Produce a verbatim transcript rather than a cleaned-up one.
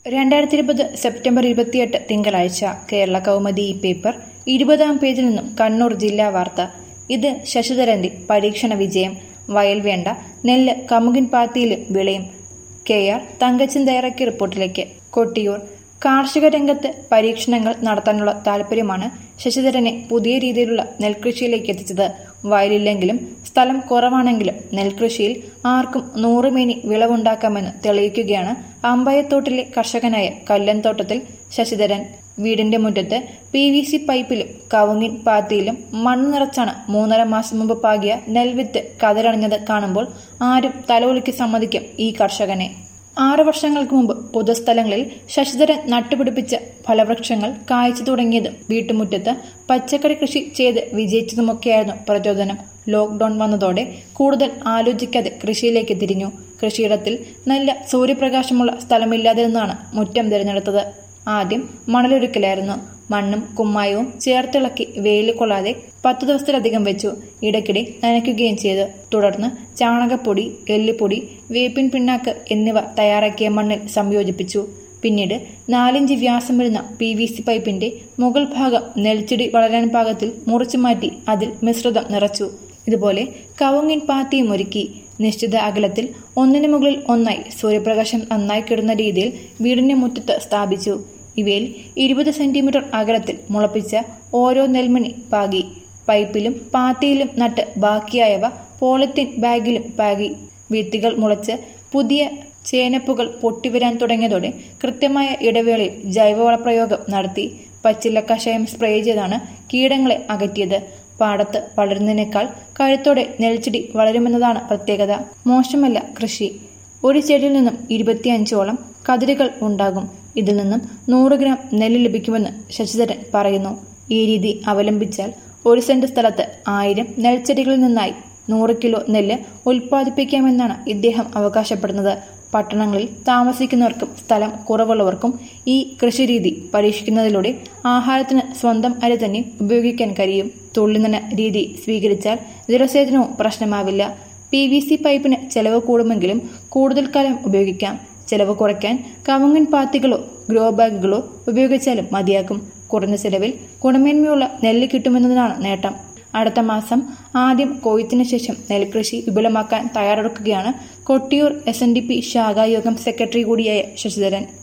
രണ്ടായിരത്തി ഇരുപത് സെപ്റ്റംബർ ഇരുപത്തിയെട്ട് തിങ്കളാഴ്ച കേരള കൗമുദി ഈ പേപ്പർ ഇരുപതാം പേജിൽ നിന്നും കണ്ണൂർ ജില്ലാ വാർത്ത. ഇത് ശശിധരന്റെ പരീക്ഷണ വിജയം. വയൽ വേണ്ട, നെല്ല് കമുകിൻ പാത്തിയിലും വിളയും. കെ ആർ തങ്കച്ചൻ തയ്യാറാക്കിയ റിപ്പോർട്ടിലേക്ക്. കൊട്ടിയൂർ കാർഷിക രംഗത്ത് പരീക്ഷണങ്ങൾ നടത്താനുള്ള താൽപര്യമാണ് ശശിധരനെ പുതിയ രീതിയിലുള്ള നെൽകൃഷിയിലേക്ക് എത്തിച്ചത്. വയലില്ലെങ്കിലും സ്ഥലം കുറവാണെങ്കിലും നെൽകൃഷിയിൽ ആർക്കും നൂറുമേനി വിളവുണ്ടാക്കാമെന്ന് തെളിയിക്കുകയാണ് അമ്പയത്തോട്ടിലെ കർഷകനായ കല്ലൻതോട്ടത്തിൽ ശശിധരൻ. വീടിന്റെ മുറ്റത്ത് പി വി സി പൈപ്പിലും കവുങ്ങിൻ പാത്തിയിലും മണ്ണ് നിറച്ചാണ് മൂന്നര മാസം മുമ്പ് പാകിയ നെൽവിത്ത് കതിരണിഞ്ഞത് കാണുമ്പോൾ ആരും തലകുലുക്കി സമ്മതിക്കും ഈ കർഷകനെ. ആറു വർഷങ്ങൾക്ക് മുമ്പ് പൊതുസ്ഥലങ്ങളിൽ ശശിധരൻ നട്ടുപിടിപ്പിച്ച ഫലവൃക്ഷങ്ങൾ കായ്ച്ചു തുടങ്ങിയതും വീട്ടുമുറ്റത്ത് പച്ചക്കറി കൃഷി ചെയ്ത് വിജയിച്ചതുമൊക്കെയായിരുന്നു പ്രചോദനം. ലോക്ക്ഡൌൺ വന്നതോടെ കൂടുതൽ ആലോചിക്കാതെ കൃഷിയിലേക്ക് തിരിഞ്ഞു. കൃഷിയിടത്തിൽ നല്ല സൂര്യപ്രകാശമുള്ള സ്ഥലമില്ലാതിരുന്നാണ് മുറ്റം തിരഞ്ഞെടുത്തത്. ആദ്യം മണലൊരുക്കലായിരുന്നു. മണ്ണും കുമ്മായവും ചേർത്തിളക്കി വെയിൽ കൊള്ളാതെ പത്തു ദിവസത്തിലധികം വെച്ചു. ഇടയ്ക്കിടെ നനയ്ക്കുകയും ചെയ്തു. തുടർന്ന് ചാണകപ്പൊടി, എല്ലുപൊടി, വേപ്പിൻ പിണ്ണാക്ക് എന്നിവ തയ്യാറാക്കിയ മണ്ണിൽ സംയോജിപ്പിച്ചു. പിന്നീട് നാലിഞ്ച് വ്യാസം വരുന്ന പി വി സി പൈപ്പിന്റെ മുകൾ ഭാഗം നെൽച്ചെടി വളരാൻ പാകത്തിൽ മുറിച്ചു മാറ്റി അതിൽ മിശ്രിതം നിറച്ചു. ഇതുപോലെ കവുങ്ങിൻ പാത്തിയും ഒരുക്കി. നിശ്ചിത അകലത്തിൽ ഒന്നിനു മുകളിൽ ഒന്നായി സൂര്യപ്രകാശം നന്നായി കിടുന്ന രീതിയിൽ വീടിന്റെ മുറ്റത്ത് സ്ഥാപിച്ചു. ഇവയിൽ ഇരുപത് സെന്റിമീറ്റർ അകലത്തിൽ മുളപ്പിച്ച ഓരോ നെൽമണി പാകി. പൈപ്പിലും പാത്തിയിലും നട്ട് ബാക്കിയായവ പോളിത്തീൻ ബാഗിലും പാകി. വിത്തുകൾ മുളച്ച് പുതിയ ചേനപ്പുകൾ പൊട്ടിവരാൻ തുടങ്ങിയതോടെ കൃത്യമായ ഇടവേളയിൽ ജൈവവളപ്രയോഗം നടത്തി. പച്ചില കഷായം സ്പ്രേ ചെയ്താണ് കീടങ്ങളെ അകറ്റിയത്. പാടത്ത് വളരുന്നതിനേക്കാൾ കഴുത്തോടെ നെൽച്ചെടി വളരുമെന്നതാണ് പ്രത്യേകത. മോശമല്ല കൃഷി. ഒരു ചെടിയിൽ നിന്നും ഇരുപത്തിയഞ്ചോളം കതിരുകൾ ഉണ്ടാകും. ഇതിൽ നിന്നും നൂറ് ഗ്രാം നെല്ല് ലഭിക്കുമെന്ന് ശശിധരൻ പറയുന്നു. ഈ രീതി അവലംബിച്ചാൽ ഒരു സെന്റ് സ്ഥലത്ത് ആയിരം നെൽച്ചെടികളിൽ നിന്നായി നൂറ് കിലോ നെല്ല് ഉൽപ്പാദിപ്പിക്കാമെന്നാണ് ഇദ്ദേഹം അവകാശപ്പെടുന്നത്. പട്ടണങ്ങളിൽ താമസിക്കുന്നവർക്കും സ്ഥലം കുറവുള്ളവർക്കും ഈ കൃഷിരീതി പരീക്ഷിക്കുന്നതിലൂടെ ആഹാരത്തിന് സ്വന്തം അരി തന്നെ ഉപയോഗിക്കാൻ കഴിയും. തുള്ളിനന രീതി സ്വീകരിച്ചാൽ ജലസേചനവും പ്രശ്നമാവില്ല. പി വി സി പൈപ്പിന് ചെലവ് കൂടുമെങ്കിലും കൂടുതൽ കാലം ഉപയോഗിക്കാം. ചെലവ് കുറയ്ക്കാൻ കവുങ്ങിൻ പാത്തികളോ ഗ്രോ ബാഗുകളോ ഉപയോഗിച്ചാലും മതിയാകും. കുറഞ്ഞ ചെലവിൽ ഗുണമേന്മയുള്ള നെല്ല് കിട്ടുമെന്നതിനാണ് നേട്ടം. അടുത്ത മാസം ആദ്യം കൊയ്ത്തിന് ശേഷം നെൽകൃഷി വിപുലമാക്കാൻ തയ്യാറെടുക്കുകയാണ് Kottiyoor S N D P ശാഖായോഗം സെക്രട്ടറി കൂടിയായ ശശിധരൻ.